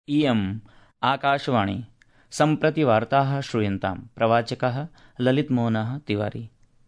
इयम् आकाशवाणी। सम्प्रति वार्ताः श्रूयन्ताम्। प्रवाचकः ललितमोहनः तिवारी।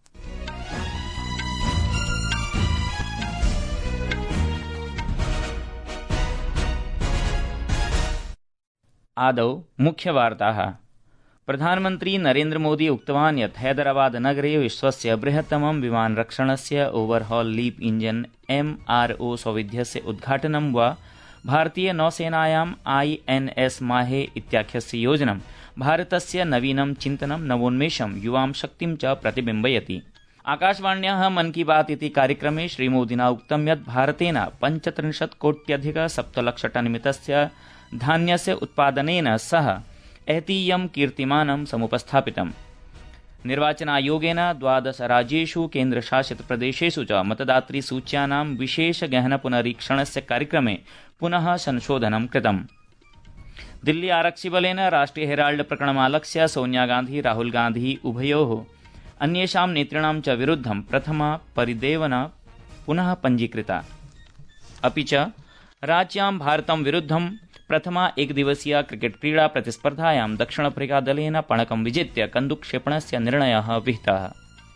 आदौ मुख्यवार्ताः। प्रधानमन्त्री नरेन्द्र मोदी उक्तवान् यत् हैदराबाद नगरे विश्वस्य बृहत्तमं विमानरक्षणस्य ओवरहॉल लीप इंजन MRO सौविध्यस्य उद्घाटनं वा भारतीय नौसेनायाम् INS माहे इत्याख्यस्य योजनं भारतस्य नवीनं चिन्तनं नवोन्मेषं युवां शक्तिं च प्रतिबिम्बयति। आकाशवाण्याः मन की बात इति कार्यक्रमे श्रीमोदिना उक्तं यत् भारतेन 35 कोट्यधिक 7 लक्षटनमितस्य धान्यस्य उत्पादनेन सह एहतीयं कीर्तिमानं समुपस्थापितम्। निर्वाचनायोगेन 12 राज्येषु केन्द्रशासितप्रदेशेषु च मतदातृसूच्यानां विशेषगहनपुनरीक्षणस्य कार्यक्रमे पुनः संशोधनं कृतम्। दिल्ली आरक्षिबलेन राष्ट्रिय हेराल्ड प्रकरणमालक्ष्य सोनिया गांधी राहुल गांधी उभयोः अन्येषां नेतॄणां च विरुद्धं प्रथमा परिदेवना पुनः पञ्जीकृता। अपि च राज्यां भारतं विरुद्धं प्रथमा एकदिवसीया क्रिकेट क्रीडा प्रतिस्पर्धायां दक्षिण अफ्रीका दलेन पणकं विजित्य कन्दुकक्षेपणस्य निर्णयः विहितः।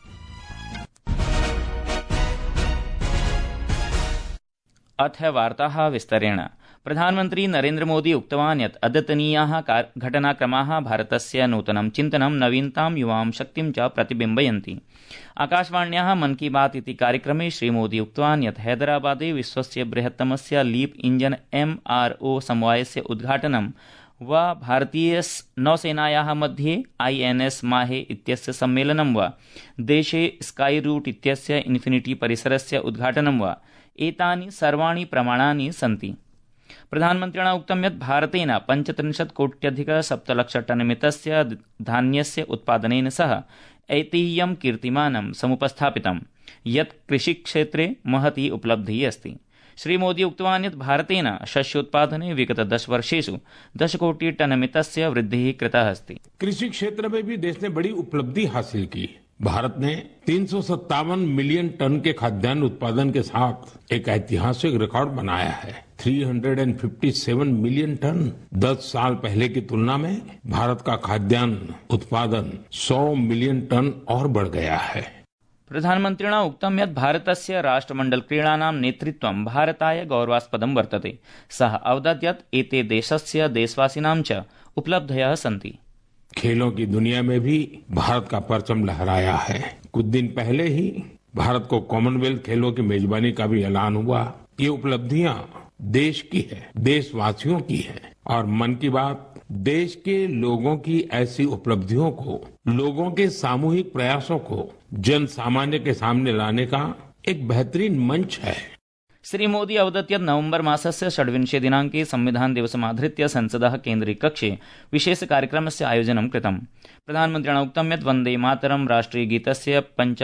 अथ वार्ताः विस्तरेण। प्रधानमन्त्री नरेन्द्र मोदी उक्तवान् यत् अद्यतनीयाः घटनाक्रमाः भारतस्य नूतनं चिन्तनं नवीनतां युवां शक्तिं च प्रतिबिम्बयन्ति। आकाशवाण्याः मन की बात इति कार्यक्रमे श्रीमोदी उक्तवान् यत् हैदराबादे विश्वस्य बृहत्तमस्य लीप इंजन MRO समवायस्य उद्घाटनं वा भारतीय नौसेनायाः मध्ये INS माहे इत्यस्य सम्मेलनं वा देशे स्काई रूट इत्यस्य इन्फिनिटी परिसरस्य उद्घाटनं वा एतानि सर्वाणि प्रमाणानि सन्ति। प्रधानमन्त्रिणा उक्तं यत् भारतेन 35 कोट्यधिक 7 लक्षटनमितस्य धान्यस्य उत्पादनेन सह ऐतिह्यं कीर्तिमानं समुपस्थापितं यत् कृषिक्षेत्रे महती उपलब्धिः अस्ति। श्रीमोदी उक्तवान् यत् भारतेन शस्योत्पादने विगत 10 वर्षेषु 10 कोटि टनमितस्य वृद्धिः कृता अस्ति। कृषि क्षेत्र में भी देश ने बड़ी उपलब्धि हासिल की। भारत ने 357 मिलियन टन के खाद्यान्न उत्पादन के साथ एक ऐतिहासिक रिकॉर्ड बनाया है। 357 मिलियन टन। 10 साल पहले की तुलना में भारत का खाद्यान्न उत्पादन 100 मिलियन टन और बढ़ गया है। प्रधानमन्त्रिणा उक्तं यत् भारतस्य राष्ट्रमण्डल क्रीडानां नेतृत्वं भारताय गौरवास्पदं वर्तते। सः अवदत् यत् एते देशस्य देशवासिनां च उपलब्धयः सन्ति। खेलों की दुनिया में भी भारत का परचम लहराया है। कुछ दिन पहले ही भारत को कॉमनवेल्थ खेलों की मेजबानी का भी ऐलान हुआ। ये उपलब्धियां देश की है, देशवासियों की है और मन की बात देश के लोगों की ऐसी उपलब्धियों को, लोगों के सामूहिक प्रयासों को जन सामान्य के सामने लाने का एक बेहतरीन मंच है। श्रीमोदी अवदत् यत् नवम्बर मासस्य 26 दिनाङ्के संविधान दिवसमाधृत्य संसदः केन्द्रीकक्षे विशेषकार्यक्रमस्य आयोजनं कृतम्। प्रधानमन्त्रिणा उक्तं यत् वन्दे मातरं राष्ट्रियगीतस्य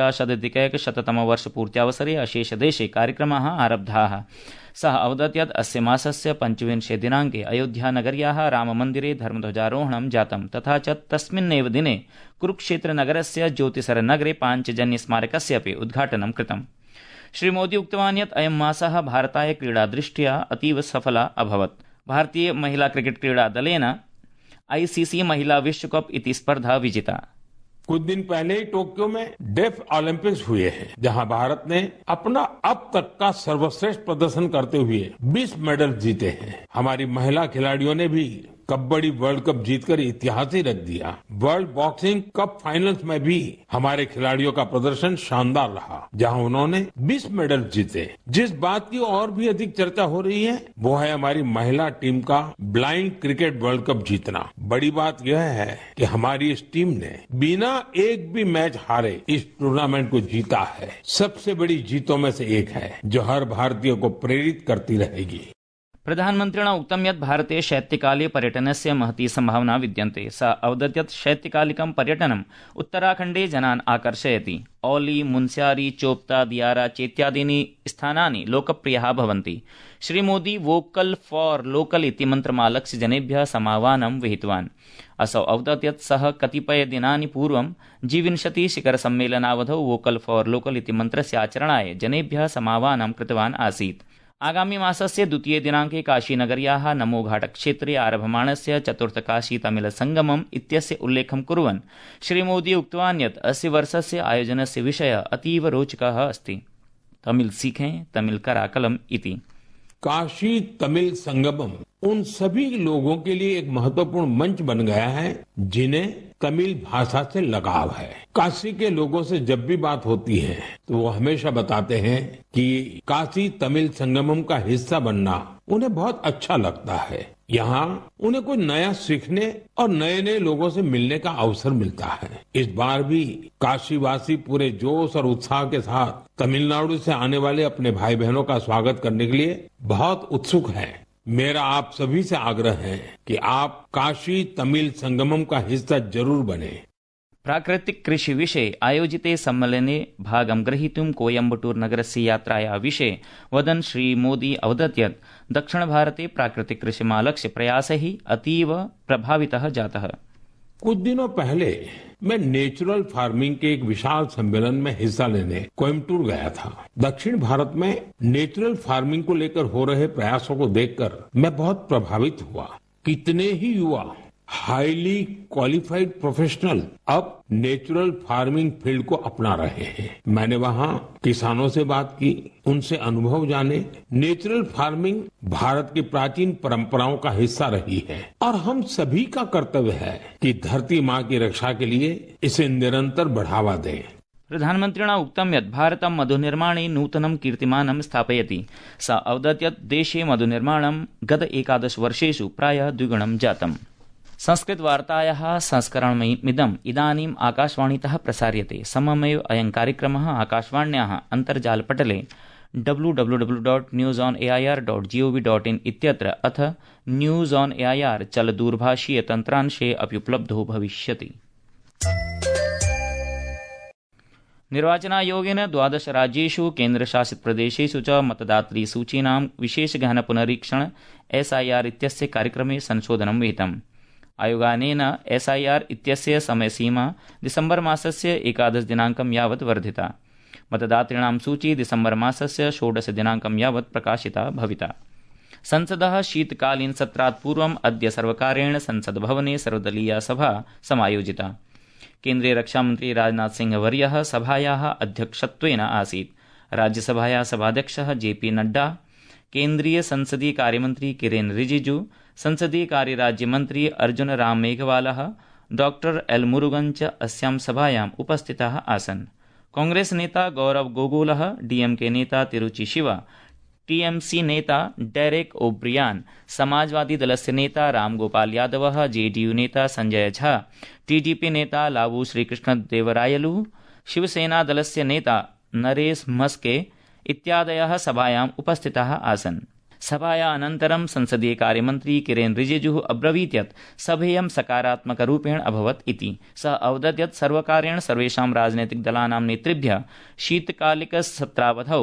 50-अधिकैकशततमवर्षपूर्त्यावसरे अशेषदेशे कार्यक्रमाः आरब्धाः। सः अवदत् यत् अस्य मासस्य 25 दिनाङ्के अयोध्यानगर्याः राममन्दिरे धर्मध्वजारोहणं जातं तथा च तस्मिन्नेव दिने कुरुक्षेत्रनगरस्य ज्योतिसरनगरे पाञ्चजन्यस्मारकस्य अपि उद्घाटनं कृतम्। श्रीमोदी उक्तवान् यत् अयं मासः भारताय क्रीडादृष्ट्या अतीव सफला अभवत्। भारतीय महिला क्रिकेट क्रीडा दलेन ICC महिला विश्वकप इति स्पर्धा विजिता। कुछ दिन पहले ही टोक्यो में डेफ ओलंपिक्स हुए हैं, जहां भारत ने अपना अब तक का सर्वश्रेष्ठ प्रदर्शन करते हुए 20 मेडल जीते हैं। हमारी महिला खिलाड़ियों ने भी कबड्डी वर्ल्ड कप जीतकर इतिहास ही रच दिया। वर्ल्ड बॉक्सिंग कप फाइनल्स में भी हमारे खिलाड़ियों का प्रदर्शन शानदार रहा, जहां उन्होंने 20 मेडल जीते। जिस बात की और भी अधिक चर्चा हो रही है वो है हमारी महिला टीम का ब्लाइंड क्रिकेट वर्ल्ड कप जीतना। बड़ी बात यह है कि हमारी इस टीम ने बिना एक भी मैच हारे इस टूर्नामेंट को जीता है। सबसे बड़ी जीतों में से एक है जो हर भारतीय को प्रेरित करती रहेगी। प्रधानमन्त्रिणा उक्तं यत् भारते शैत्यकाले पर्यटनस्य महती सम्भावना विद्यन्ते। स अवदत् यत् शैत्यकालिकं पर्यटनम् उत्तराखण्डे जनान् आकर्षयति। औली, मुन्स्यारी, चोप्ता, दियारा चेत्यादीनि स्थानानि लोकप्रियाः भवन्ति। श्रीमोदी वोकल फॉर लोकल इति मन्त्रमालक्ष्य जनेभ्यः समाह्वानं विहितवान्। असौ अवदत् यत् सः कतिपयदिनानि पूर्वं G20 शिखरसम्मेलनावधौ वोकल फॉर लोकल इति मन्त्रस्य आचरणाय जनेभ्यः समाह्वानं कृतवान् आसीत्। आगामी मासस्य 2 दिनाङ्के काशीनगर्याः नमोघाटक्षेत्रे आरभमाणस्य चतुर्थ काशी तमिल संगमम् इत्यस्य उल्लेखं कुर्वन् श्रीमोदी उक्तवान् यत् अस्य वर्षस्य आयोजनस्य विषयः अतीव रोचकः अस्ति। तमिल सीखें, तमिल कराकलम इति। काशी तमिल संगमम उन सभी लोगों के लिए एक महत्वपूर्ण मंच बन गया है जिन्हें तमिल भाषा से लगाव है। काशी के लोगों से जब भी बात होती है तो वो हमेशा बताते हैं कि काशी तमिल संगमम का हिस्सा बनना उन्हें बहुत अच्छा लगता है। यहाँ उन्हें कोई नया सीखने और नए नए लोगों से मिलने का अवसर मिलता है। इस बार भी काशीवासी पूरे जोश और उत्साह के साथ तमिलनाडु से आने वाले अपने भाई बहनों का स्वागत करने के लिए बहुत उत्सुक हैं। मेरा आप सभी से आग्रह है कि आप काशी तमिल संगमम का हिस्सा जरूर बने। प्राकृतिक कृषि विषये आयोजिते सम्मेलने भागं ग्रहीतुं कोयम्बटूर नगरस्य यात्राया विषये वदन् श्रीमोदी अवदत् यत् दक्षिणभारते प्राकृतिक कृषिमालक्ष्य प्रयासैः अतीव प्रभावितः जातः। कुछ दिनों पहले मैं नेचुरल फार्मिंग के एक विशाल सम्मेलन में हिस्सा लेने कोयम्बटूर गया था। दक्षिण भारत में नेचुरल फार्मिंग को लेकर हो रहे प्रयासों को देखकर मैं बहुत प्रभावित हुआ। कितने ही युवा हाईली क्वालिफाइड प्रोफेशनल अब नेचुरल फार्मिंग फील्ड को अपना रहे हैं। मैंने वहाँ किसानों से बात की, उनसे अनुभव जाने। नेचुरल फार्मिंग भारत की प्राचीन परंपराओं का हिस्सा रही है और हम सभी का कर्तव्य है कि धरती माँ की रक्षा के लिए इसे निरंतर बढ़ावा दें। प्रधानमन्त्रिणा उक्तं यत् भारतं मधुनिर्माणे नूतनं कीर्तिमानं स्थापयति। स अवदत् यत् देशे मधुनिर्माणं गत 11 वर्षेषु प्रायः द्विगुणं जातम्। संस्कृतवार्तायाः संस्करणमिदम् इदानीम् आकाशवाणीतः प्रसार्यते। सममेव अयं कार्यक्रमः आकाशवाण्याः अन्तर्जालपटले www.newsonair.gov.in इत्यत्र अथ न्यूज़ ऑन एआईआर चलदूरभाषीय तन्त्रांशे अपि उपलब्धो भविष्यति। निर्वाचनायोगेन 12 राज्येषु केन्द्रशासितप्रदेशेषु च मतदातृसूचीनां विशेषगहन पुनरीक्षण SIR इत्यस्य कार्यक्रमे संशोधनं विहितम्। आयोगानेन SIR इत्यस्य समयसीमा दिसम्बर मासस्य 11 दिनाङ्कं यावत् वर्धिता। मतदातॄणां सूची दिसम्बर मासस्य 16 दिनाङ्कं यावत् प्रकाशिता भविता। संसदः शीतकालीन सत्रात् पूर्वम् अद्य सर्वकारेण संसद्भवने सर्वदलीया सभा समायोजिता। केन्द्रीय रक्षामन्त्री राजनाथ सिंह वर्यः सभायाः अध्यक्षत्वेन आसीत्। राज्यसभायाः सभाध्यक्षः JP नड्डा, केन्द्रीय संसदीय कार्यमन्त्री किरेन रिजिजू, संसदीय कार्यराज्यमन्त्री अर्जुन राम मेघवालः, डॉक्टर L मुरुगन च अस्यां सभायाम् उपस्थिताः आसन्। कांग्रेस नेता गौरव गोगोलः, DMK नेता तिरुचि शिवा, TMC नेता डेरेक ओब्रियान, समाजवादी दलस्य नेता रामगोपाल यादवः, JDU नेता संजय झा, TDP नेता लावू श्रीकृष्णदेवरायलु, शिवसेना दलस्य नेता नरेश मस्के इत्यादयः सभायाम् उपस्थिताः आसन्। सभाया अनन्तरं संसदीय कार्यमन्त्री किरेन रिजिजुः अब्रवीत् यत् सभेयं सकारात्मकरूपेण अभवत् इति। सः अवदत् यत् सर्वकारेण सर्वेषां राजनैतिकदलानां नेतृभ्यः शीतकालिकसत्रावधौ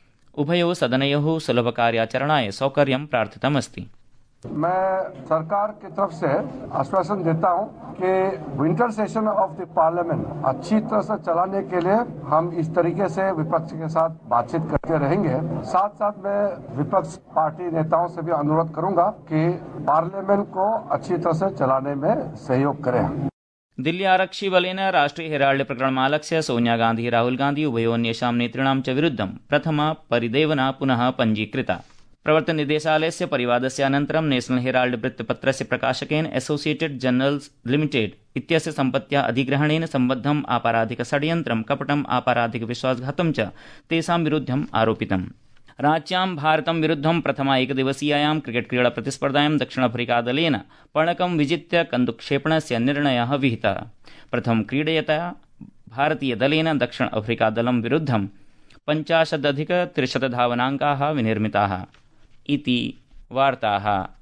उभयोः सदनयोः सुलभकार्याचरणाय सौकर्यं प्रार्थितमस्ति। मैं सरकार की तरफ से आश्वासन देता हूं कि winter session of the parliament अच्छी तरह से चलाने के लिए हम इस तरीके से विपक्ष के साथ बातचीत करते रहेंगे। साथ साथ मैं विपक्ष पार्टी नेताओं से भी अनुरोध करूंगा कि पार्लियामेंट को अच्छी तरह से चलाने में सहयोग करें। दिल्ली आरक्षिबलेन राष्ट्रिय हेराल्ड प्रकरणमालक्ष्य सोनिया गांधी राहुल गांधी उभयोन्येषां नेतॄणां च विरुद्धं प्रथमा परिदेवना पुनः पञ्जीकृता। प्रवर्तन निदेशालयस्य परिवादस्य अनन्तरं नेशनल हेराल्ड वृत्तपत्रस्य प्रकाशकेन एसोसिएटेड जर्नल्स लिमिटेड इत्यस्य सम्पत्त्या अधिग्रहणेन सम्बद्धम् आपराधिक षड्यन्त्रं कपटम् आपराधिक विश्वासघातं च तेषां विरुद्धम् आरोपितम्। राज्यां भारतं विरुद्धं प्रथमा एकदिवसीयायां क्रिकेट क्रीडा प्रतिस्पर्धायां दक्षिण अफ्रीकादलेन पर्णकं विजित्य कन्दुकक्षेपणस्य निर्णयः विहितः। प्रथमं क्रीडयता भारतीयदलेन दक्षिण अफ्रीकादलं विरुद्धं 50+ धावनाङ्काः विनिर्मिताः इति वार्ताः।